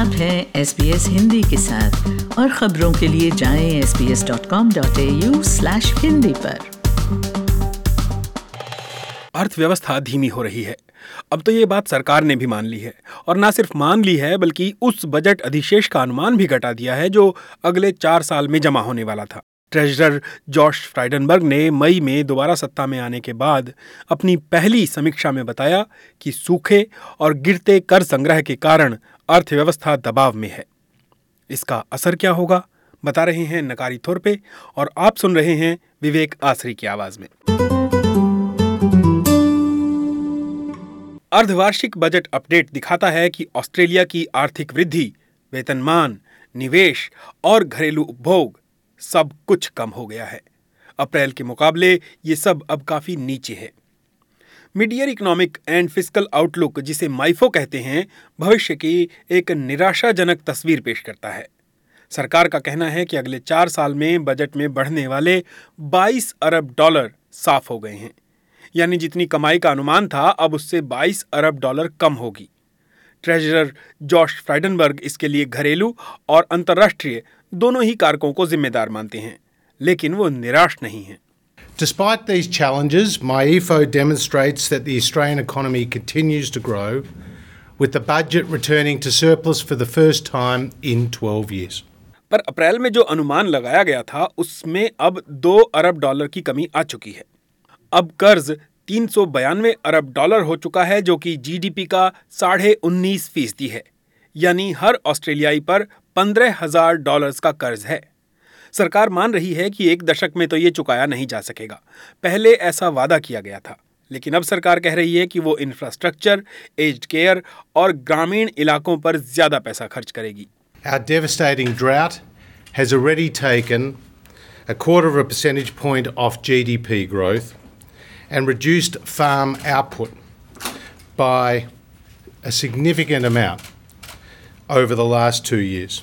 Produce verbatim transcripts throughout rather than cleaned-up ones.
आप हैं S B S Hindi के साथ और खबरों के लिए जाएं S B S dot com dot A U slash Hindi पर। अर्थव्यवस्था धीमी हो रही है। अब तो ये बात सरकार ने भी मान ली है, और ना सिर्फ मान ली है बल्कि उस बजट अधिशेष का अनुमान भी घटा दिया है जो अगले चार साल में जमा होने वाला था। ट्रेजरर जॉश फ्राइडनबर्ग ने मई में दोबारा सत्ता में आने के बाद अपनी पहली समीक्षा में बताया कि सूखे और गिरते कर संग्रह के कारण अर्थव्यवस्था दबाव में है। इसका असर क्या होगा, बता रहे हैं नकारी थोरपे, और आप सुन रहे हैं विवेक आसरी की आवाज में। अर्धवार्षिक बजट अपडेट दिखाता है कि ऑस्ट्रेलिया की आर्थिक वृद्धि, वेतनमान, निवेश और घरेलू उपभोग सब कुछ कम हो गया है। अप्रैल के मुकाबले ये सब अब काफी नीचे है। Mid year economic and fiscal outlook, जिसे माइफो कहते हैं, भविष्य की एक निराशाजनक तस्वीर पेश करता है। सरकार का कहना है कि अगले चार साल में बजट में बढ़ने वाले बाईस अरब डॉलर साफ हो गए हैं, यानी जितनी कमाई का अनुमान था अब उससे बाईस अरब डॉलर कम होगी। ट्रेजरर जॉश फ्राइडनबर्ग इसके लिए घरेलू और अंतर्राष्ट्रीय दोनों ही कारकों को जिम्मेदार मानते हैं, लेकिन वो निराश नहीं हैं। Despite these challenges, MyEFO demonstrates that the Australian economy continues to grow, with the budget returning to surplus for the first time in twelve years. पर अप्रैल में जो अनुमान लगाया गया था उसमें अब दो अरब डॉलर की कमी आ चुकी है। अब कर्ज तीन सौ बयानवे अरब डॉलर हो चुका है, जो कि जीडीपी का साढ़े उन्नीस फीसदी है, यानी हर ऑस्ट्रेलियाई पर पंद्रह हजार डॉलर्स का कर्ज है। सरकार मान रही है कि एक दशक में तो ये चुकाया नहीं जा सकेगा। पहले ऐसा वादा किया गया था, लेकिन अब सरकार कह रही है कि वो इंफ्रास्ट्रक्चर, एज्ड केयर और ग्रामीण इलाकों पर ज्यादा पैसा खर्च करेगी। Our devastating drought has already taken a quarter of a percentage point off G D P growth and reduced farm output by a significant amount over the last two years.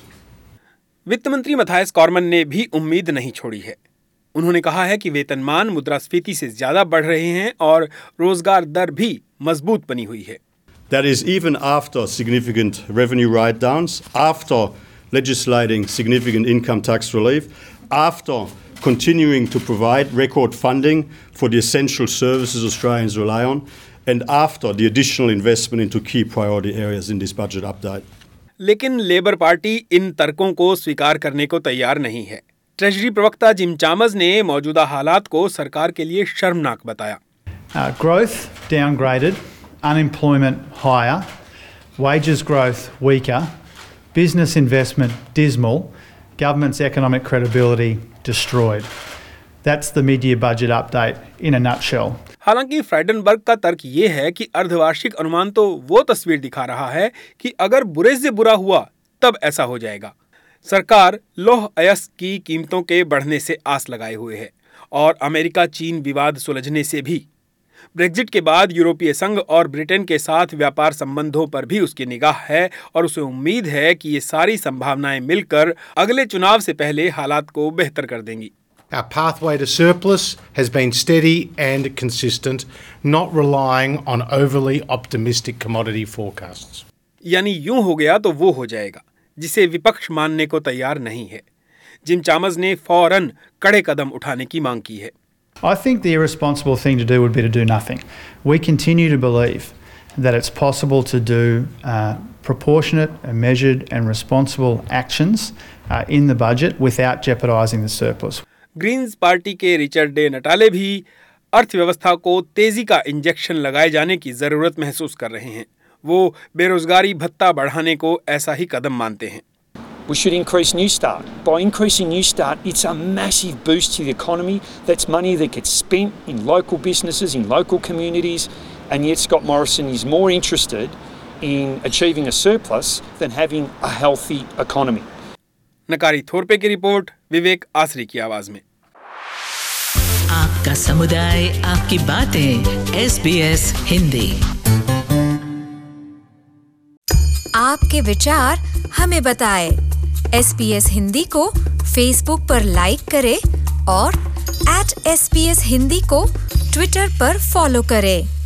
वित्त मंत्री मथायस कॉर्मन ने भी उम्मीद नहीं छोड़ी है। उन्होंने कहा है कि वेतनमान मुद्रास्फीति से ज्यादा बढ़ रहे हैं और रोजगार दर भी मजबूत बनी हुई है। That is even after significant revenue write-downs, after legislating significant income tax relief, after continuing to provide record funding for the essential services Australians rely on, and after the additional investment into key priority areas in this budget update. लेकिन Labour party इन तर्कों को स्वीकार करने को तैयार नहीं है। ट्रेजरी प्रवक्ता जिम चामर्स ने मौजूदा हालात को सरकार के लिए शर्मनाक बताया। Uh, growth downgraded, unemployment higher, wages growth weaker, business investment dismal, government's economic credibility destroyed. That's the mid-year budget update in a nutshell. हालांकि फ्राइडनबर्ग का तर्क ये है कि अर्धवार्षिक अनुमान तो वो तस्वीर दिखा रहा है कि अगर बुरे से बुरा हुआ तब ऐसा हो जाएगा। सरकार लौह अयस्क की कीमतों के बढ़ने से आस लगाए हुए है और अमेरिका चीन विवाद सुलझने से भी। ब्रेक्जिट के बाद यूरोपीय संघ और ब्रिटेन के साथ व्यापार संबंधों पर भी उसकी निगाह है और उसे उम्मीद है कि ये सारी संभावनाएं मिलकर अगले चुनाव से पहले हालात को बेहतर कर देंगी। Our pathway to surplus has been steady and consistent, not relying on overly optimistic commodity forecasts. यानी यूं हो गया तो वो हो जाएगा, जिसे विपक्ष मानने को तैयार नहीं है। जिम चामर्स ने फौरन कड़े कदम उठाने की मांग की है। I think the irresponsible thing to do would be to do nothing. We continue to believe that it's possible to do uh, proportionate and measured and responsible actions uh, in the budget without jeopardising the surplus. Greens party के Richard di Natale भी अर्थव्यवस्था को तेजी का injection लगाए जाने की जरूरत महसूस कर रहे हैं। वो बेरोजगारी भत्ता बढ़ाने को ऐसा ही कदम मानते हैं। We should increase Newstart. By increasing Newstart, it's a massive boost to the economy. That's money that gets spent in local businesses, in local communities, and yet Scott Morrison is more interested in achieving a surplus than having a healthy economy. नकारी थोरपे की report, विवेक आसरी की आवाज में। आपका समुदाय, आपकी बातें, एस बी एस हिंदी। आपके विचार हमें बताएं। एस बी एस हिंदी को फेसबुक पर लाइक करें और at S B S Hindi को ट्विटर पर फॉलो करें।